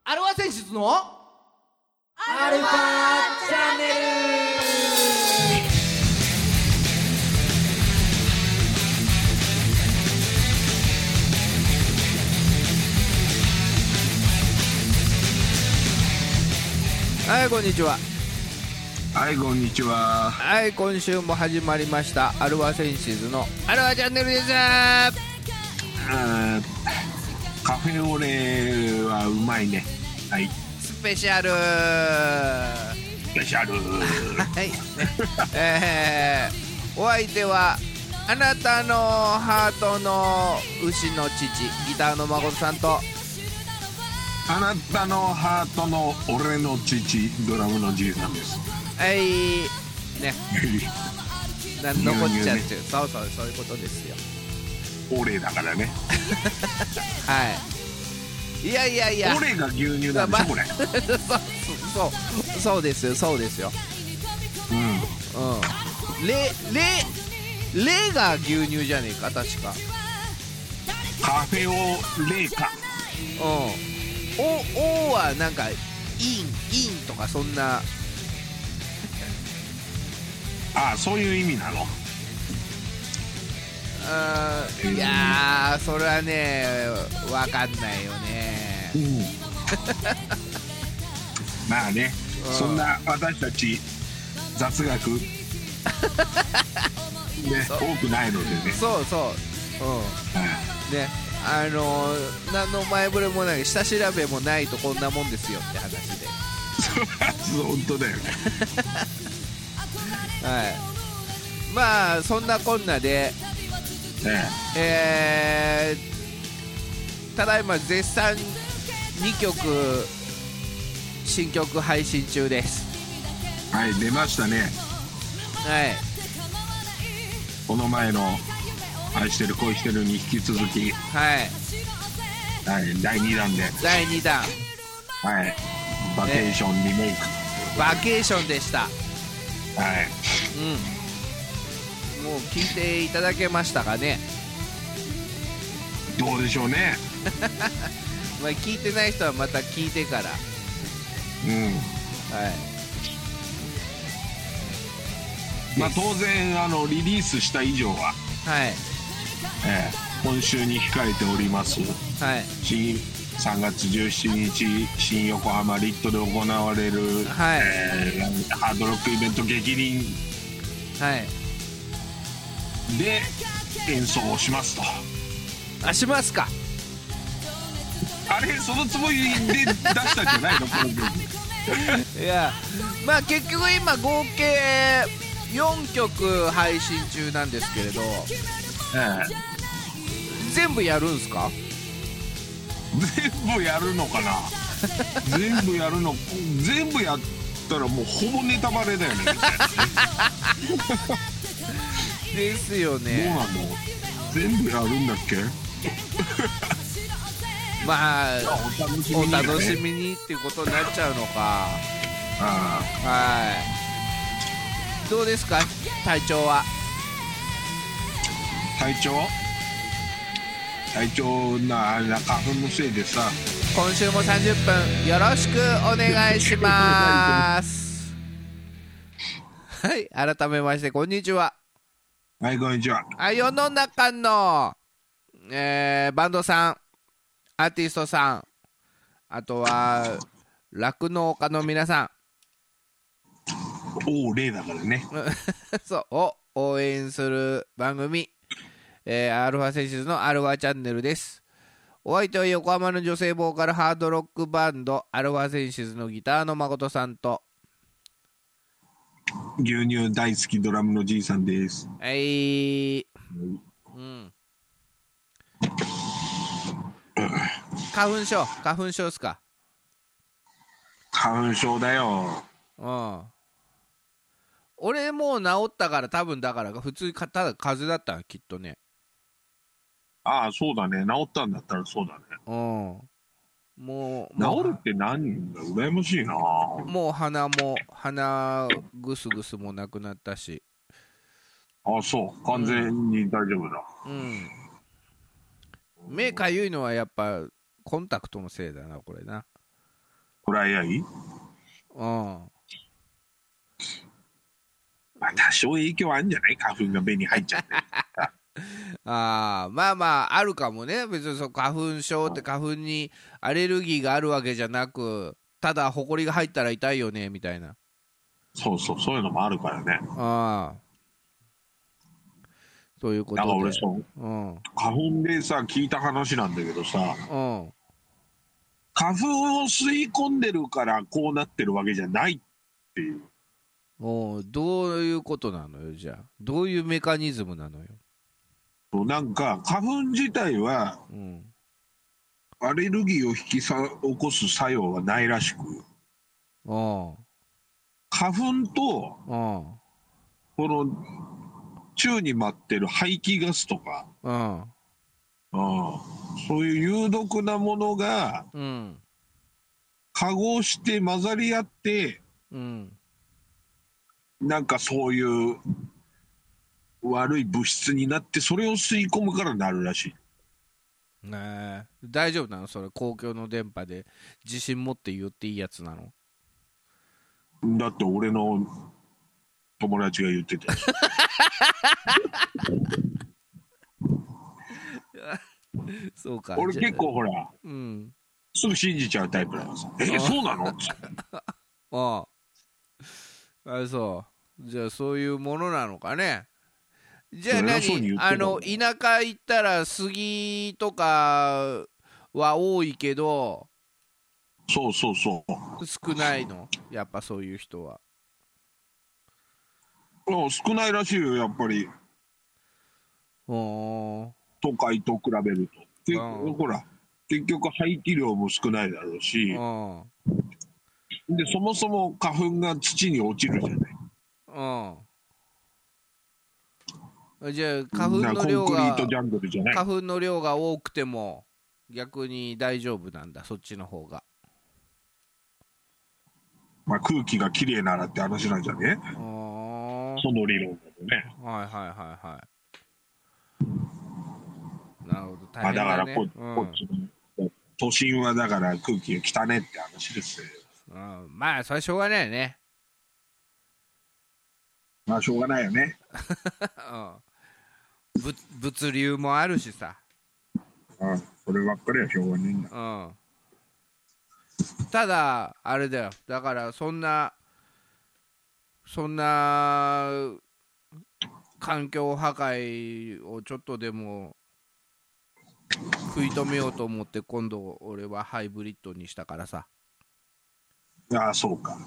アルファ選出のアルファチャンネル。 はい、こんにちは。 はい、こんにちは。 はい、今週も始まりましたアルファセンシズのアルファチャンネルです。 カフェオレはうまいね。はい、 スペシャルスペシャルはいね、お相手はあなたのハートの牛の父ギターの誠さんと、 あなたのハートの俺の父ドラムのじいさんです。 はいね残っちゃって、 牛乳ね、 そういうことですよ。 俺だからね。 はいいや俺が牛乳なんでしょこれ。 そうですよ。レが牛乳じゃねえか確か。 カフェオレか。 O はなんかインとかそんな。 ああ、そういう意味なの。 いやーそれはねわかんないよね。 まあね、そんな私たち雑学ね多くないのでね。 ね、何の前触れもない、下調べもないとこんなもんですよって話で。 そう本当だよね。 まあそんなこんなで、ただいま絶賛2曲新曲配信中です。 はい、出ましたね。この前の愛してる恋してるに引き続き、第2弾で、 第2弾、 バケーションリメイク、 バケーションでした。もう聞いていただけましたかね。 どうでしょうね。 まあ聞いてない人はまた聞いてから。 まあ当然リリースした以上は、今週に控えております、3月17日新横浜リットで行われる、ハードロックイベント激鱗で演奏をしますと。 しますか。 あれ、そのつもりで出したんじゃないのこの曲。 いや、まあ結局今合計4曲配信中なんですけれど、全部やるんすか。 全部やるのかな。全部やったらもうほぼネタバレだよね。 ですよね。 どうなの、全部やるんだっけ。 まあお楽しみみにっていうことになっちゃうのか。どうですか体調は。 体調な花粉のせいでさ。 今週も30分よろしくお願いしますはい、改めましてこんにちは。 はい、こんにちは。 世の中の、バンドさん、アーティストさん、あとは酪農家の皆さん、例だからねそうを応援する番組、アルファセンシズのアルファチャンネルです。お相手は横浜の女性ボーカルハードロックバンドアルファセンシズのギターの誠さんと、 牛乳大好きドラムのじいさんです。 花粉症っすか。 花粉症だよ。 俺もう治ったから、多分だから普通ただ風邪だったらきっとね。 ああ、そうだね。治ったんだったらそうだね。 もう治るって何だ、羨ましいな。 もう鼻ぐすぐすもなくなったし。 ああ、そう、完全に大丈夫だ。 目かゆいのはやっぱコンタクトのせいだなこれな。 ドライアイ、まあ多少影響あるんじゃない？花粉が目に入っちゃってまあまああるかもね。別に花粉症って花粉にアレルギーがあるわけじゃなく、ただほこりが入ったら痛いよねみたいな。 そういうのもあるからね。 そういうことで。 だから俺花粉でさ聞いた話なんだけどさ、花粉を吸い込んでるからこうなってるわけじゃないっていう。 どういうことなのよ。じゃあどういうメカニズムなのよ。 なんか花粉自体は、アレルギーを起こす作用はないらしく、花粉とこの宙に舞ってる排気ガスとか、そういう有毒なものが化合して混ざり合って、なんかそういう悪い物質になって、それを吸い込むからなるらしい。 大丈夫なの？それ公共の電波で自信持って言っていいやつなの？ だって俺の友達が言ってたしそうか。 俺結構ほら、すぐ信じちゃうタイプだからさ。そうなの？ そうじゃあそういうものなのかね。じゃあ田舎行ったら杉とかは多いけど、 そう少ないの？やっぱそういう人は。 少ないらしいよ、やっぱり。都会と比べると。ほら、結局排気量も少ないだろうし、でそもそも花粉が土に落ちるじゃない。 じゃあ花粉の量が多くても逆に大丈夫なんだ、そっちの方が。 まあ空気がきれいならって話なんじゃね？その理論だとね。 なるほど、大変だね。 だからこっちの都心はだから空気が汚ねって話ですよ。 まあそれはしょうがないよね。 まあしょうがないよね。 物流もあるしさ。 そればっかりはしょうがないんだ。 ただあれだよ、だからそんな環境破壊をちょっとでも食い止めようと思って今度俺はハイブリッドにしたからさ。 そうか。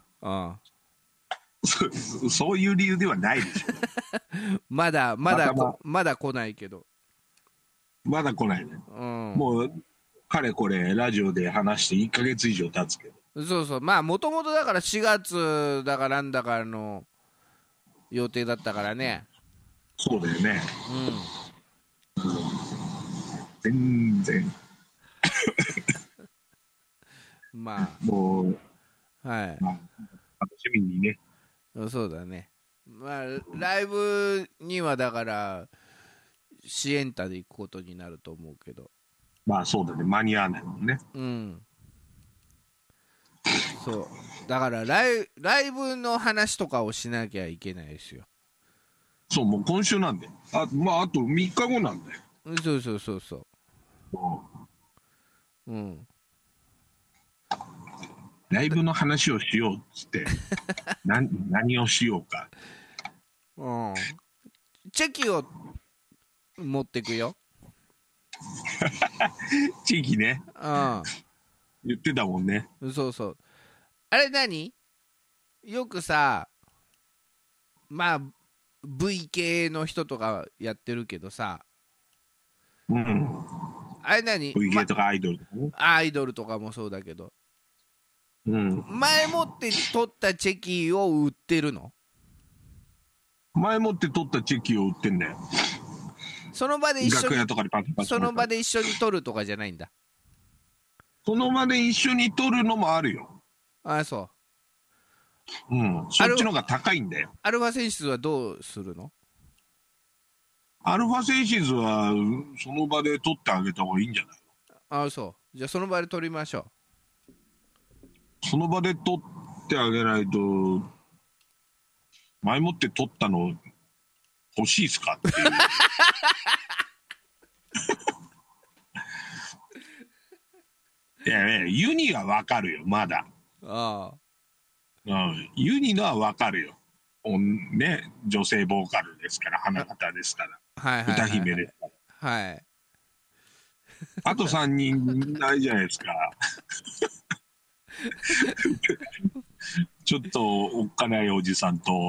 そういう理由ではないでしょまだ来ないけど。 まだ来ないね。もうかれこれラジオで話して1ヶ月以上経つけど。 まあもともとだから4月だからなんだからの予定だったからね。 そうだよね。全然まあもう楽しみにね。 そうだね。まあライブにはだからシエンタで行くことになると思うけど。 まあそうだね、間に合わないもんね。 そうだからライブの話とかをしなきゃいけないですよ。 もう今週なんで、あと3日後なんだよ。 そうライブの話をしようっつって何をしようか。 チェキを持ってくよ地域ね。言ってたもんね。 あれ何？よくさ、まあ V 系の人とかやってるけどさ、あれ何？ V 系とかアイドルとかね。 アイドルとかもそうだけど、前もって取ったチェキを売ってるの？ 前もって取ったチェキを売ってんだよ。 その場で一緒に楽屋とかでパチパチ。 その場で一緒に取るとかじゃないんだ。 その場で一緒に取るのもあるよ。 そう。 そっちの方が高いんだよ。 アルファセンシズはどうするの？ アルファセンシズはその場で取ってあげた方がいいんじゃないの？ じゃあその場で取りましょその場で撮ってあげないと、前もって撮ったの欲しいっすかっていう。いやね、ユニはわかるよ、まだ。 ああ。 うん、ユニのはわかるよ。ね、女性ボーカルですから、花形ですから。 はいはいはいはい、 歌姫ですから。 はい。 あと3人ないじゃないですか。ちょっとおっかないおじさんと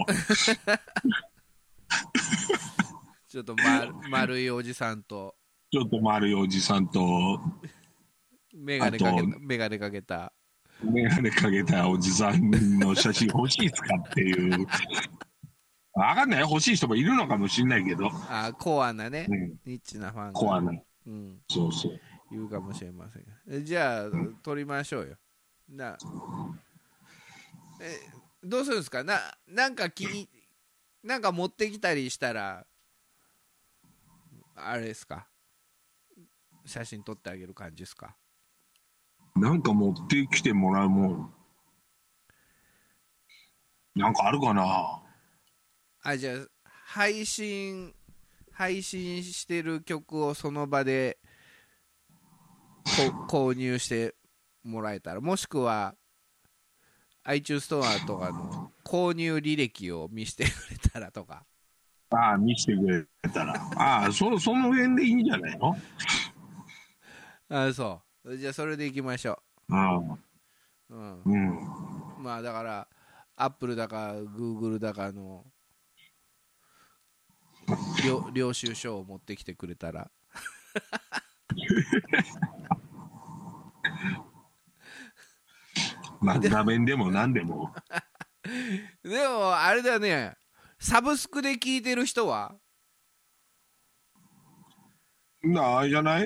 ちょっと、丸いおじさんと、 ちょっと丸いおじさんとメガネかけたおじさんの写真欲しいですかっていうわかんない、欲しい人もいるのかもしれないけど、 コアなね、ニッチなファンがコアな、そういるかもしれません。じゃあ撮りましょうよ。どうするんですか。なんか持ってきたりしたらあれですか、写真撮ってあげる感じですか。 なんか持ってきてもらうもんなんかあるかな。 じゃあ配信してる曲をその場で購入してもらえたら、もしくは iTunes ストアとかの購入履歴を見せてくれたらとか。 見せてくれたらその辺でいいんじゃないの。 そうじゃあそれでいきましょう。まあだからアップルだかグーグルだかの領収書を持ってきてくれたらまあ画面でも何でもでもあれだね、サブスクで聞いてる人はあれじゃない、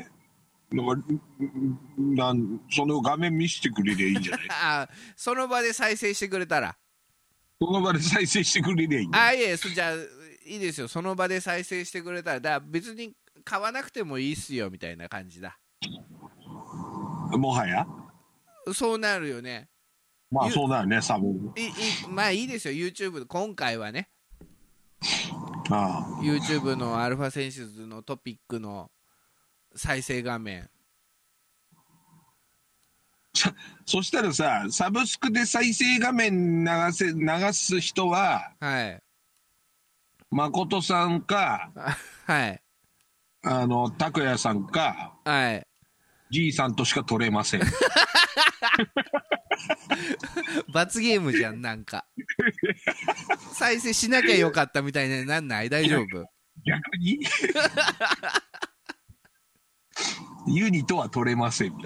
その画面見せてくれりゃいいんじゃないその場で再生してくれたら、 その場で再生してくれりゃいいんじゃあいいですよ、その場で再生してくれたら、別に買わなくてもいいっすよみたいな感じだ。 もはやそうなるよね。 まあそうだよね、サブまあいいですよ、 YouTube 今回はね。YouTube のアルファセンシズのトピックの再生画面そしたらさ、サブスクで再生画面流す人は、誠さんか拓也さんか、G さんとしか撮れません。 罰ゲームじゃん、なんか再生しなきゃよかったみたいになんない？大丈夫？ 逆にユニとは撮れません。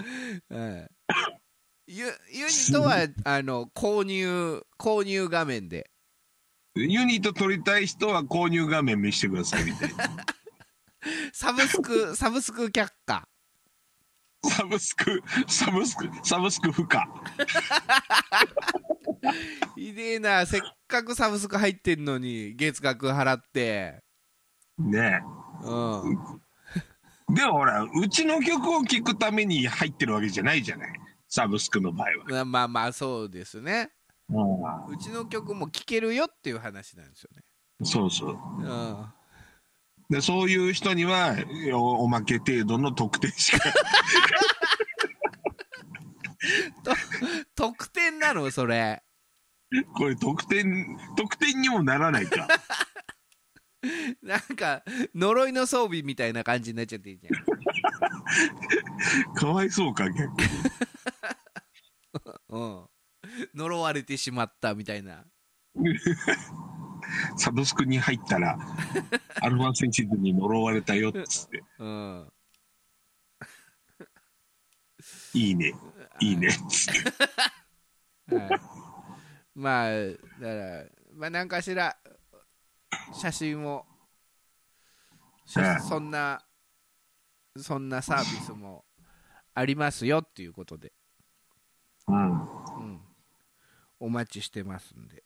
ユニとは購入画面で、 ユニと撮りたい人は購入画面見せてくださいみたいな。 サブスク却下、 サブスク不可。 ひでえな、せっかくサブスク入ってんのに月額払ってねえ、でもほら、うちの曲を聴くために入ってるわけじゃないじゃない、サブスクの場合は。 まあそうですね。うちの曲も聴けるよっていう話なんですよね。 そうで、そういう人にはおまけ程度の特典しか特典なのそれ。 これ特典にもならないか。 なんか呪いの装備みたいな感じになっちゃっていいじゃん。かわいそうか、逆に。 呪われてしまったみたいな。 サブスクに入ったらアルファセンシズに呪われたよっつって、いいねっつって、 まあだから何かしら写真をそんなサービスもありますよっていうことで、お待ちしてますんで、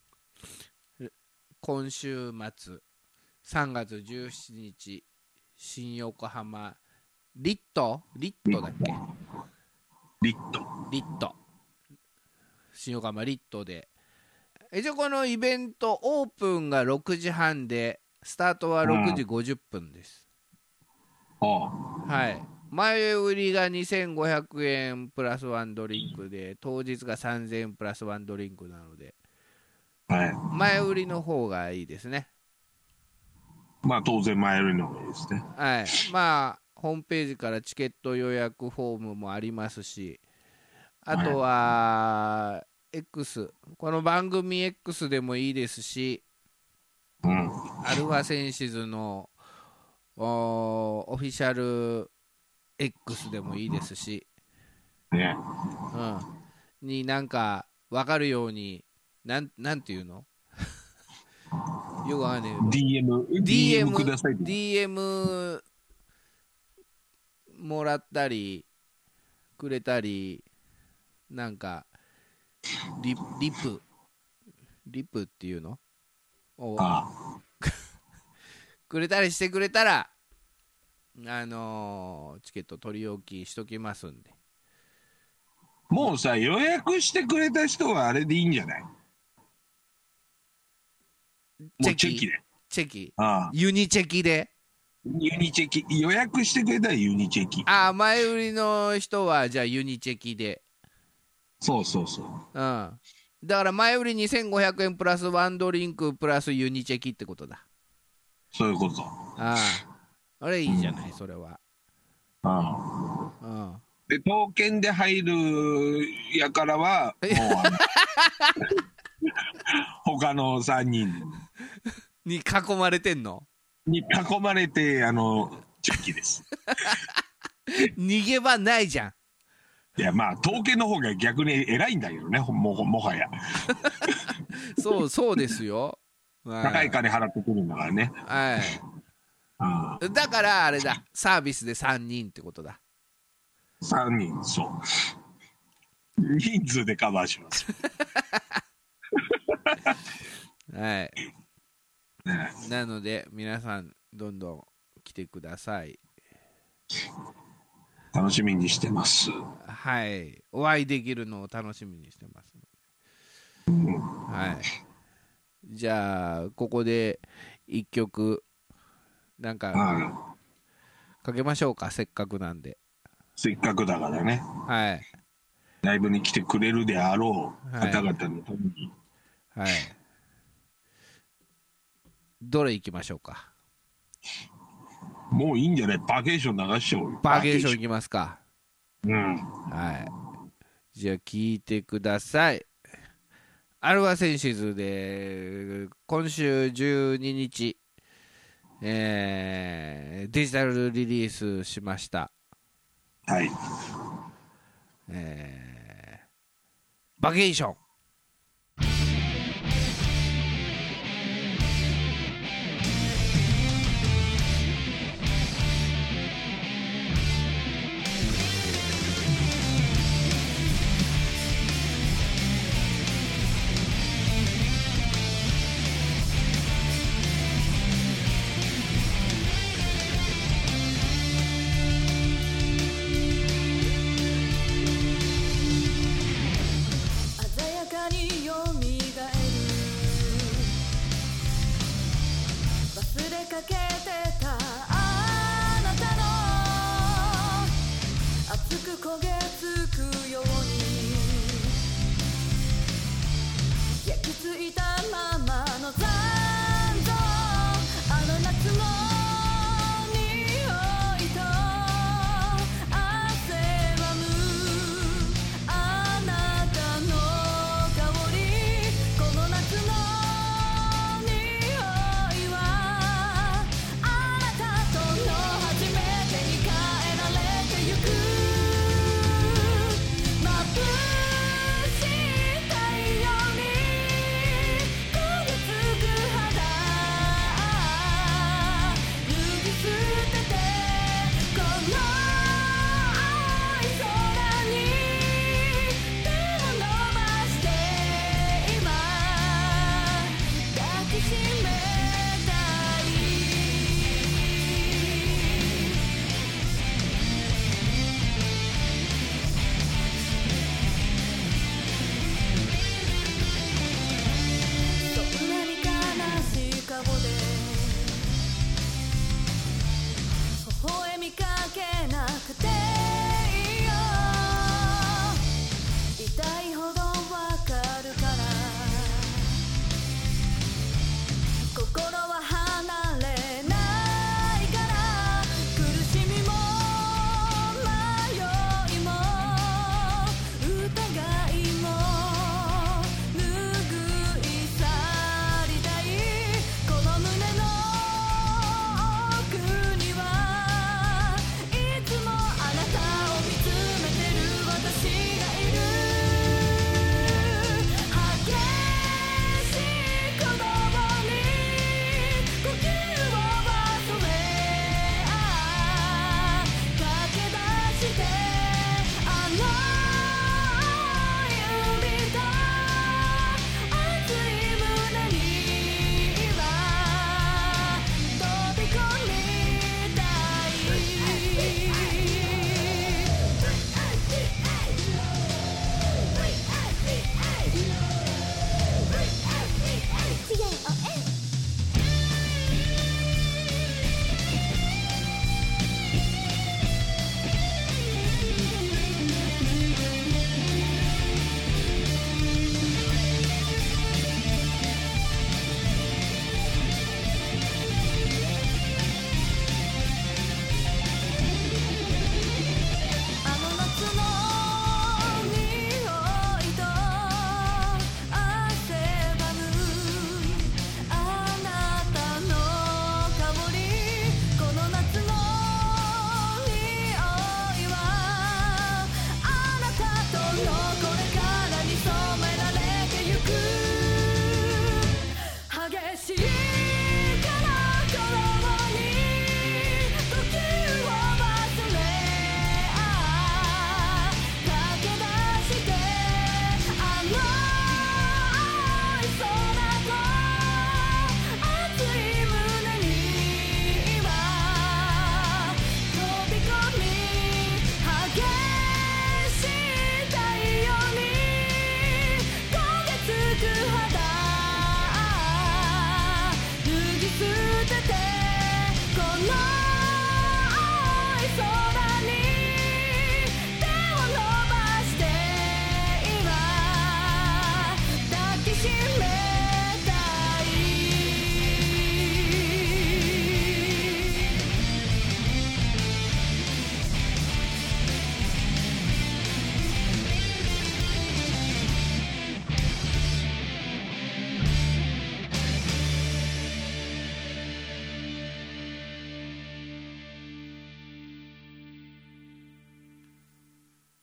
今週末3月17日新横浜リットだっけ、リット新横浜リットで。一応このイベントオープンが6時半でスタートは6時50分です。はい、前売りが2500円プラスワンドリンクで当日が3000円プラスワンドリンクなので、はい、前売りの方がいいですね。 まあ当然前売りの方がいいですね。 はい、まあホームページからチケット予約フォームもありますし、あとは X、この番組 X でもいいですし、アルファセンシズのオフィシャル X でもいいですし、になんか分かるようになんていうのよくわかんないけど DM ください。 DM もらったりくれたり、なんかリプっていうのをくれたりしてくれたら、チケット取り置きしときますんで。 もうさ、予約してくれた人はあれでいいんじゃない？もうチェキで。 チェキ？ユニチェキで？ ユニチェキ。予約してくれたらユニチェキ。 前売りの人はじゃあユニチェキで。 そうそうそう。 だから前売り2500円プラスワンドリンクプラスユニチェキってことだ。 そういうこと。 あれいいじゃない、それは。 で、刀剣で入るやからは、もう他の3人に囲まれてんの？ に囲まれて、チェキです。 逃げ場ないじゃん。 いや、まあ、刀剣の方が逆に偉いんだけどね、もはや。 そうですよ。 高い金払ってくるんだからね。 はい。だからあれだ、サービスで3人ってことだ。 3人、そう。人数でカバーします。 はい。なので皆さんどんどん来てください。 楽しみにしてます。 はい。お会いできるのを楽しみにしてます。はい。じゃあここで1曲なんかかけましょうか。せっかくなんで。 せっかくだからね。 はい。 ライブに来てくれるであろう方々のために。 はい。どれ行きましょうか。 もういいんじゃない？バケーション流しちゃおうよ。 バケーション行きますか。 はい。じゃあ聞いてください。アルファセンシズで今週12日、デジタルリリースしました。 はい。 バケーション。 鮮や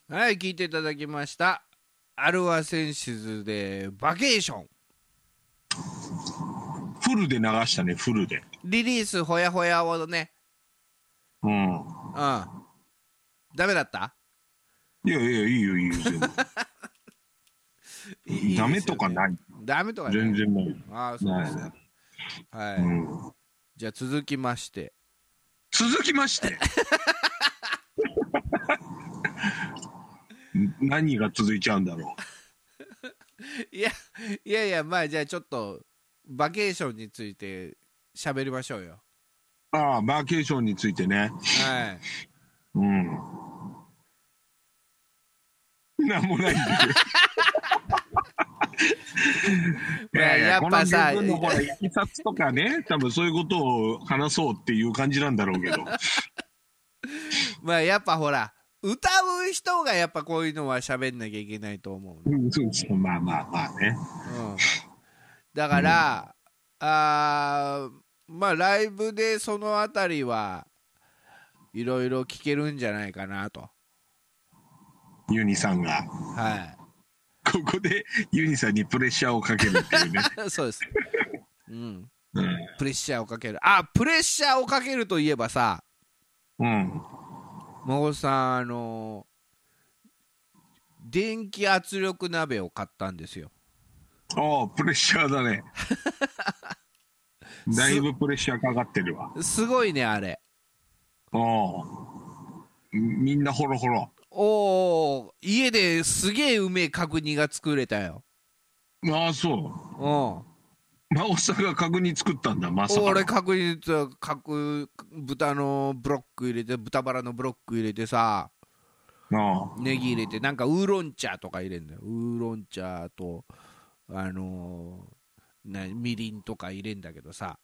はい、聞いていただきました。アルファセンシズでバケーション。 フルで流したね、フルで。 リリースほやほやをね。 うん。 うん。ダメだった？ いやいや、いいよ、いいよ、全部。 いいダメとかない。 ダメとかない。 全然ない。 ああ、そうですね。はい。じゃあ続きまして。 何が続いちゃうんだろう。いや、まあじゃあちょっとバケーションについて喋りましょうよ。 ああ、バケーションについてね。 はい。 うん。なんもないんだよ。 やっぱさ、 この曲のほらいきさつとかね、多分そういうことを話そうっていう感じなんだろうけど。 まあやっぱほら、歌う人がやっぱこういうのは喋んなきゃいけないと思う、ね。 まあまあまあね。 だから、まあライブでそのあたりはいろいろ聞けるんじゃないかなと。 ユニさんが。 はい。 ここでユニさんにプレッシャーをかけるっていうね。 そうです。プレッシャーをかける。プレッシャーをかけるといえばさ、孫さん、電気圧力鍋を買ったんですよ。 プレッシャーだね。だいぶプレッシャーかかってるわ。 すごいね、あれ。 みんなホロホロ。 家ですげえうめえ角煮が作れたよ。 ああ、そう。真央さんが角煮作ったんだ、まさか。 俺角煮豚のブロック入れて、豚バラのブロック入れてさ、ネギ入れて、なんかウーロン茶とか入れんだよ。ウーロン茶とみりんとか入れんだけどさ、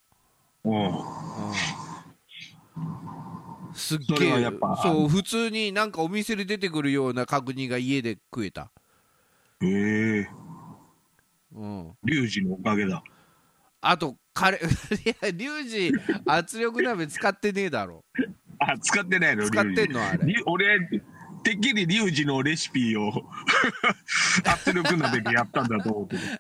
すっげえ、そう、普通になんかお店で出てくるような角煮が家で食えた。 リュウジのおかげだ。 あといや、リュウジ圧力鍋使ってねえだろ。 使ってないの？ 使ってんのあれ。 俺てっきりリュウジのレシピを圧力鍋でやったんだと思うけど。 違う、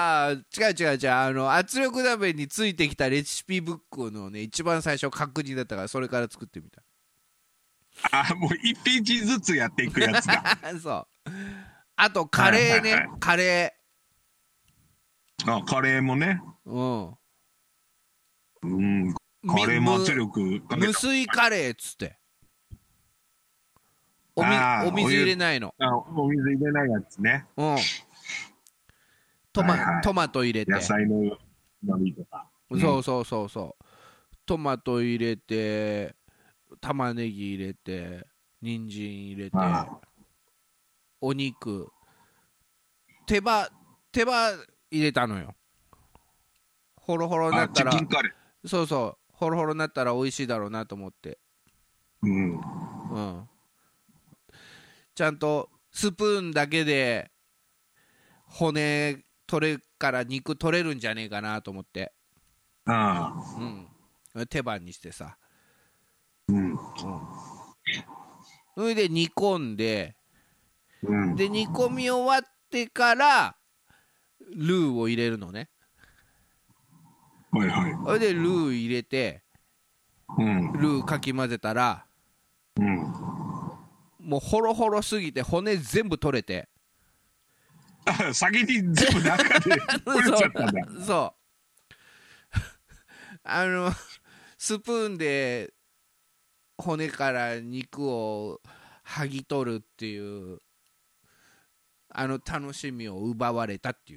圧力鍋についてきたレシピブックのね、一番最初角煮だったから、それから作ってみた。 もう1ページずつやっていくやつだ。 そう。あとカレーね、カレー。カレーもね。カレーも圧力無水カレーっつって。お水入れないの。 お水入れないやつね。 トマト入れて。 野菜のうまみとか。 そう。トマト入れて、玉ねぎ入れて、人参入れて、お肉、手羽入れたのよ。ホロホロになったら、ホロホロになったら美味しいだろうなと思って。ちゃんとスプーンだけで骨取れから肉取れるんじゃねえかなと思って、手羽にしてさ、それで煮込んで、で煮込み終わってからルーを入れるのね。それでルー入れて、ルーかき混ぜたら、もうホロホロすぎて骨全部取れて、 先に全部中で取れちゃったんだ。 そうスプーンで骨から肉を剥ぎ取るっていう楽しみを奪われたっていう。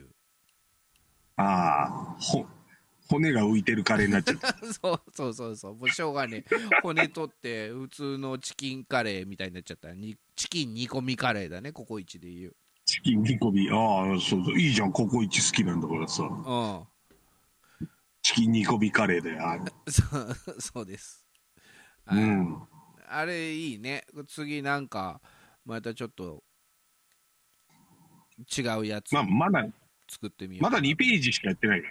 骨が浮いてるカレーになっちゃった。 そうもうしょうがねえ。骨取って普通のチキンカレーみたいになっちゃった。チキン煮込みカレーだね、ココイチで言う。 チキン煮込み、そういいじゃん、ココイチ好きなんだからさ。チキン煮込みカレーだよ。 そうです。あれいいね。次なんかまたちょっと違うやつまだ作ってみよう。 まだ2ページしかやってないから。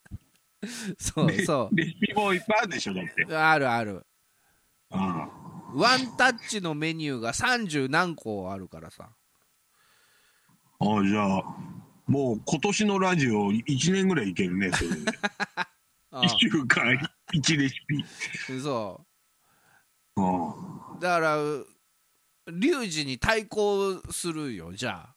そうレシピもいっぱいあるでしょ、だって。 ある。 ワンタッチのメニューが30何個あるからさ。 じゃあもう今年のラジオ1年ぐらいいけるね、それで。1週間1レシピ。 そう。だからリュウジに対抗するよ、じゃあ。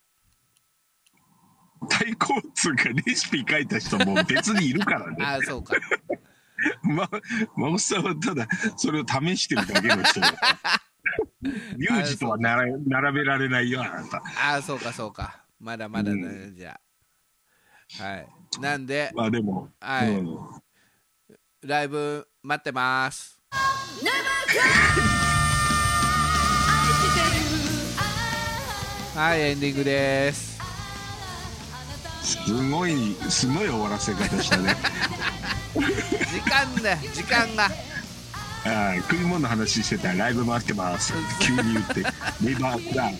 対抗っつうか、レシピ書いた人も別にいるからね。 あ、そうか。 孫さんはただそれを試してるだけの人だから。リュウジとは並べられないよ、あなた。 あ、そうかそうか。まだまだね、じゃあ。はい。なんで、 まあでも、 はい。ライブ待ってます。はい、エンディングです。 すごい終わらせ方したね。 時間が。 食い物の話してたらライブ待ってます急に言ってネバーだ。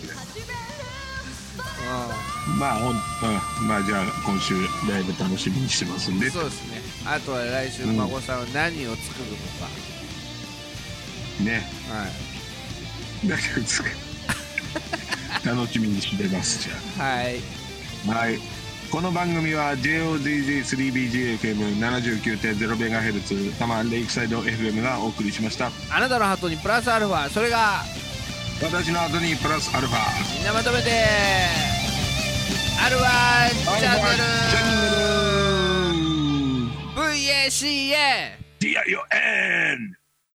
まあじゃあ今週ライブ楽しみにしてますんで。 そうですね。あとは来週孫さんは何を作るのかね。はい。何を作る楽しみにしてます。じゃあはい。この番組は JOZZ3BGFM79.0MHz 多摩レイクサイド FM がお送りしました。 あなたのハートにプラスアルファ、それが私のハートにプラスアルファ、 みんなまとめてアルファチャンネル VACA DION